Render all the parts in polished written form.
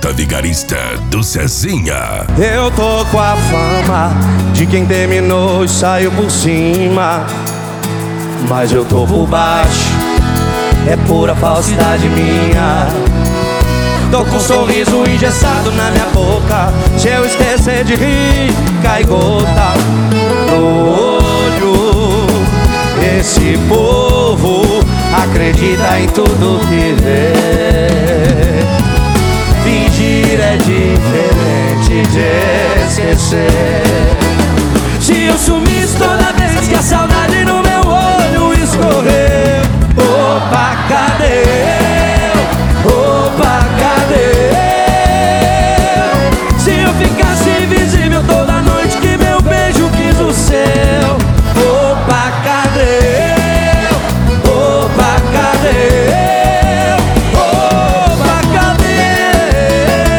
Banda Vigarista do Cezinha. Eu tô com a fama de quem terminou e saiu por cima, mas eu tô por baixo, é pura falsidade minha. Tô com um sorriso engessado na minha boca, se eu esquecer de rir, cai gota no olho. Esse povo acredita em tudo que vê. Fingir é diferente de esquecer. Se eu sumisse toda vez que a saudade no meu olho escorreu, opa, cadê eu? Opa, cadê eu? Se eu ficasse invisível toda noite que meu beijo quis o seu, opa, cadê eu? Opa, cadê eu? Opa, cadê?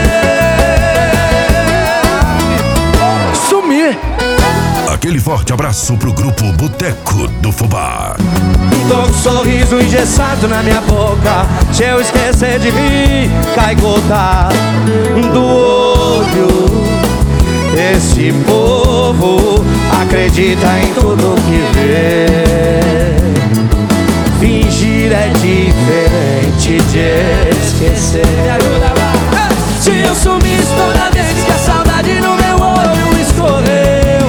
Sumi. Aquele forte abraço pro grupo Boteco do Fubá. Tô com um sorriso engessado na minha boca, se eu esquecer de rir, cai gota do olho. Esse povo acredita em tudo que vê. Fingir é diferente de esquecer. Me ajuda, vai. Se eu sumisse toda vez que a saudade no meu olho escorreu,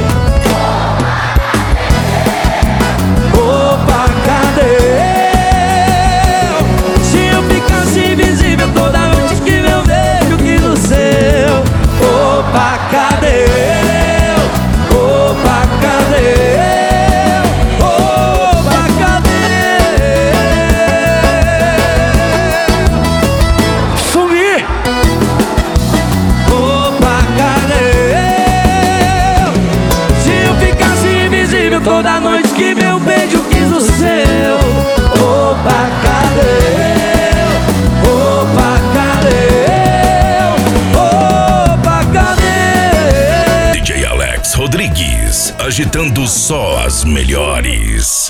opa, cadê eu? Se eu ficasse invisível toda noite que meu beijo quis o seu, opa, cadê eu? Opa, cadê eu? Opa, cadê? Sumi! Opa, cadê eu? Se eu ficasse invisível toda noite que meu beijo quis o seu, opa, cadê eu? Opa, cadê eu? Opa, cadê? DJ Alex Rodrigues, agitando só as melhores.